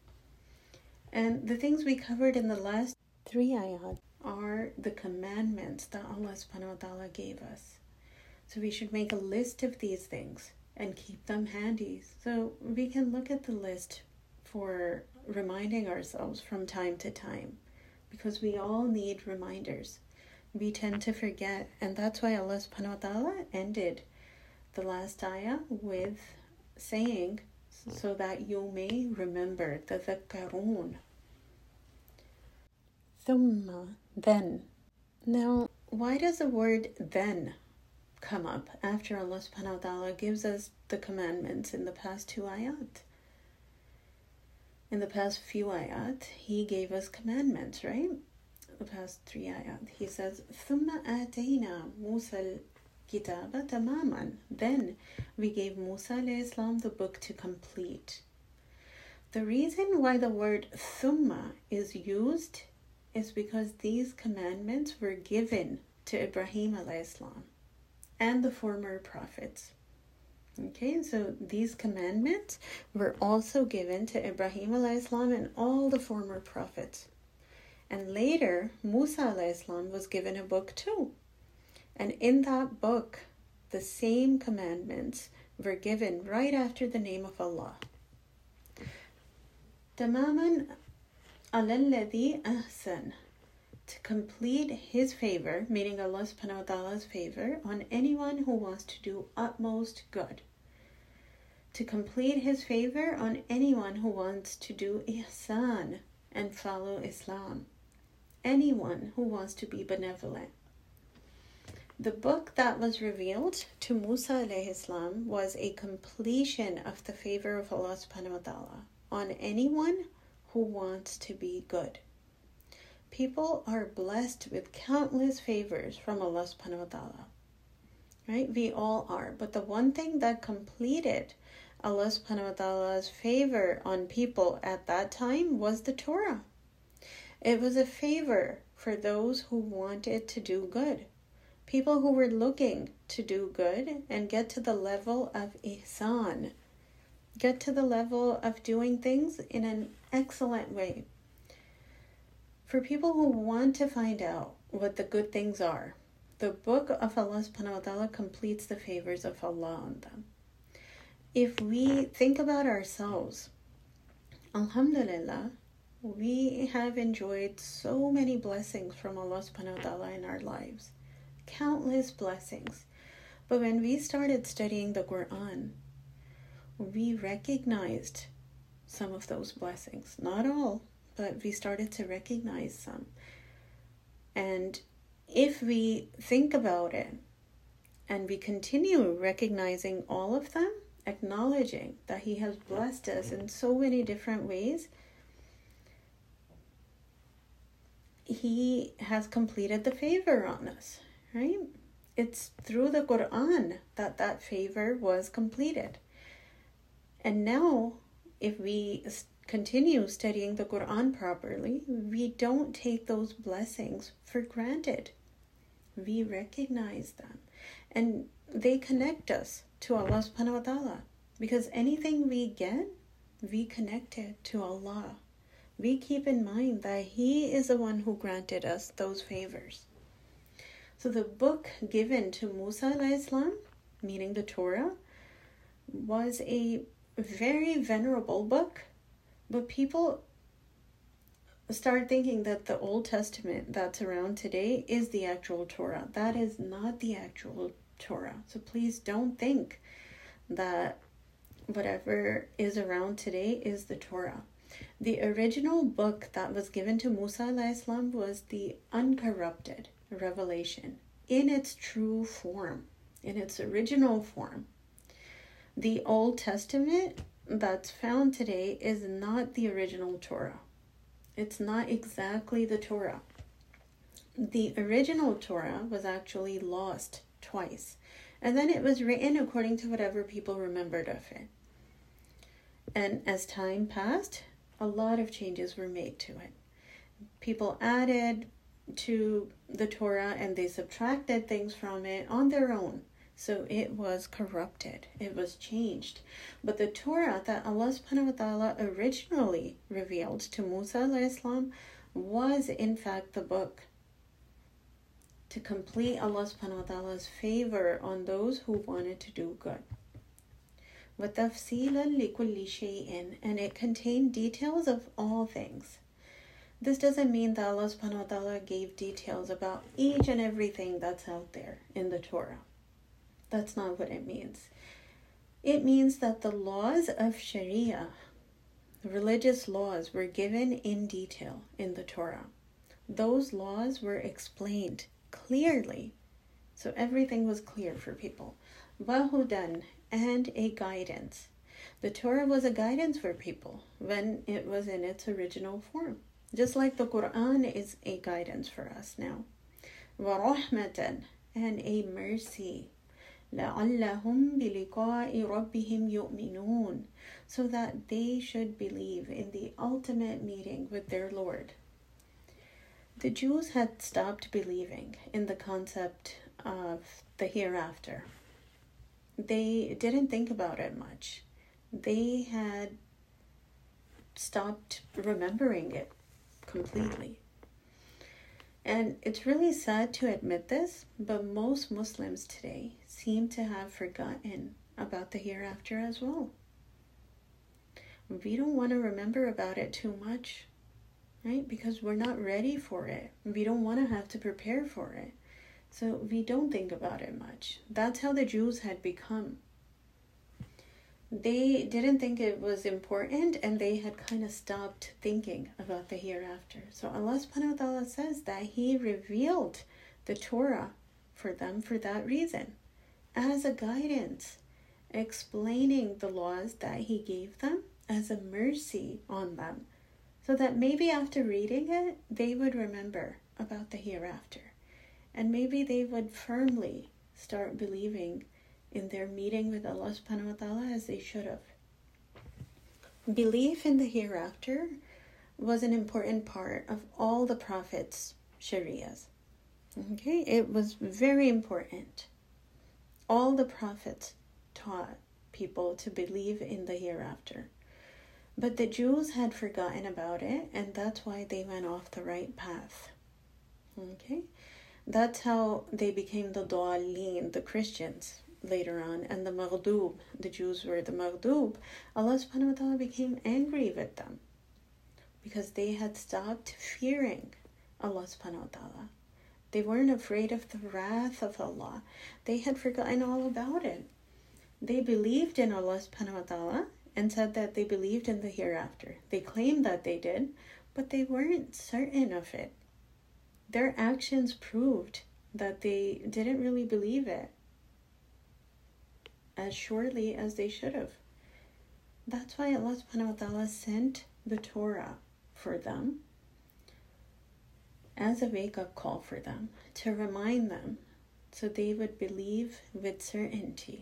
And the things we covered in the last three ayat are the commandments that Allah subhanahu wa ta'ala gave us. So we should make a list of these things and keep them handy, so we can look at the list for reminding ourselves from time to time, because we all need reminders. We tend to forget, and that's why Allah subhanahu wa ta'ala ended the last ayah with saying, so that you may remember, تذكرون. Thumma, then. Now, why does the word then come up after Allah subhanahu wa ta'ala gives us the commandments in the past two ayat? In the past few ayat, he gave us commandments, right? The past three ayat. He says, ثُمَّ آتَيْنَا مُوسَى الْكِتَابَ تَمَامًا. Then we gave Musa alayhi salam the book to complete. The reason why the word thumma is used is because these commandments were given to Ibrahim alayhi salam and the former prophets. Okay, so these commandments were also given to Ibrahim alayhi salam and all the former prophets. And later, Musa alayhi salam was given a book too. And in that book, the same commandments were given right after the name of Allah. Tamaman alalladhi ahsan. To complete his favor, meaning Allah subhanahu wa ta'ala's favor, on anyone who wants to do utmost good. To complete his favor on anyone who wants to do ihsan and follow Islam. Anyone who wants to be benevolent. The book that was revealed to Musa alayhi salam was a completion of the favor of Allah subhanahu wa ta'ala on anyone who wants to be good. People are blessed with countless favors from Allah subhanahu wa ta'ala. Right? We all are. But the one thing that completed Allah subhanahu wa ta'ala's favor on people at that time was the Torah. It was a favor for those who wanted to do good. People who were looking to do good and get to the level of ihsan. Get to the level of doing things in an excellent way. For people who want to find out what the good things are, the book of Allah subhanahu wa ta'ala completes the favors of Allah on them. If we think about ourselves, alhamdulillah, we have enjoyed so many blessings from Allah subhanahu wa ta'ala in our lives. Countless blessings. But when we started studying the Quran, we recognized some of those blessings. Not all, but we started to recognize some. And if we think about it and we continue recognizing all of them, acknowledging that He has blessed us in so many different ways, He has completed the favor on us, right? It's through the Quran that that favor was completed. And now, if we continue studying the Quran properly, we don't take those blessings for granted. We recognize them. And they connect us to Allah subhanahu wa ta'ala. Because anything we get, we connect it to Allah. We keep in mind that He is the one who granted us those favors. So the book given to Musa alayhi salam, meaning the Torah, was a very venerable book. But people start thinking that the Old Testament that's around today is the actual Torah. That is not the actual Torah. So please don't think that whatever is around today is the Torah. The original book that was given to Musa alayhi salam was the uncorrupted revelation in its true form, in its original form. The Old Testament that's found today is not the original Torah. It's not exactly the Torah. The original Torah was actually lost twice. And then it was written according to whatever people remembered of it. And as time passed, a lot of changes were made to it. People added to the Torah and they subtracted things from it on their own. So it was corrupted. It was changed. But the Torah that Allah subhanahu wa ta'ala originally revealed to Musa alayhi salam was in fact the book to complete Allah subhanahu wa ta'ala's favor on those who wanted to do good. وَتَفْصِيلًا لِكُلِّ شَيْءٍ, and it contained details of all things. This doesn't mean that Allah subhanahu wa ta'ala gave details about each and everything that's out there in the Torah. That's not what it means. It means that the laws of Sharia, the religious laws, were given in detail in the Torah. Those laws were explained clearly. So everything was clear for people. Wahudan, and a guidance. The Torah was a guidance for people when it was in its original form. Just like the Quran is a guidance for us now. وَرَحْمَةً, and a mercy. لَعَلَّهُمْ بِلِقَاءِ رَبِّهِمْ يُؤْمِنُونَ, so that they should believe in the ultimate meeting with their Lord. The Jews had stopped believing in the concept of the hereafter. They didn't think about it much. They had stopped remembering it completely. And it's really sad to admit this, but most Muslims today seem to have forgotten about the hereafter as well. We don't want to remember about it too much, right? Because we're not ready for it. We don't want to have to prepare for it. So we don't think about it much. That's how the Jews had become. They didn't think it was important, and they had kind of stopped thinking about the hereafter. So Allah subhanahu wa ta'ala says that He revealed the Torah for them for that reason, as a guidance, explaining the laws that He gave them as a mercy on them, so that maybe after reading it, they would remember about the hereafter. And maybe they would firmly start believing in their meeting with Allah subhanahu wa ta'ala as they should have. Belief in the hereafter was an important part of all the prophets' sharias. Okay, it was very important. All the prophets taught people to believe in the hereafter. But the Jews had forgotten about it, and that's why they went off the right path. Okay, that's how they became the Da'alin, the Christians, later on, and the Maghdub, the Jews were the Maghdub. Allah subhanahu wa ta'ala became angry with them because they had stopped fearing Allah subhanahu wa ta'ala. They weren't afraid of the wrath of Allah. They had forgotten all about it. They believed in Allah subhanahu wa ta'ala and said that they believed in the hereafter. They claimed that they did, but they weren't certain of it. Their actions proved that they didn't really believe it as surely as they should have. That's why Allah subhanahu wa ta'ala sent the Torah for them as a wake-up call for them, to remind them so they would believe with certainty.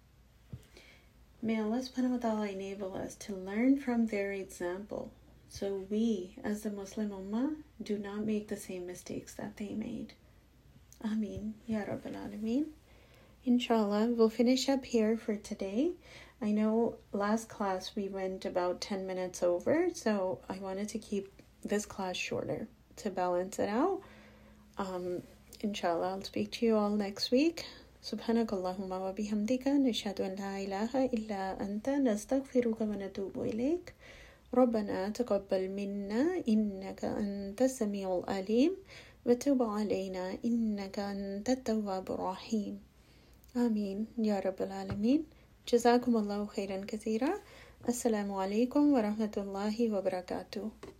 May Allah subhanahu wa ta'ala enable us to learn from their example so we as the Muslim Ummah do not make the same mistakes that they made. Ameen. Ya Rabbil Alameen. Inshallah, we'll finish up here for today. I know last class we went about ten minutes over, so I wanted to keep this class shorter to balance it out. Um, inshallah, I'll speak to you all next week. سبحانك اللهم وبحمدك نشهد أن لا إله إلا أنت نستغفرك ونتوب إليك ربنا تقبل منا إنك أنت السميع العليم وتب علينا إنك أنت التواب الرحيم آمين يا رب العالمين. جزاكم الله خيرا كثيرا. السلام عليكم ورحمة الله وبركاته.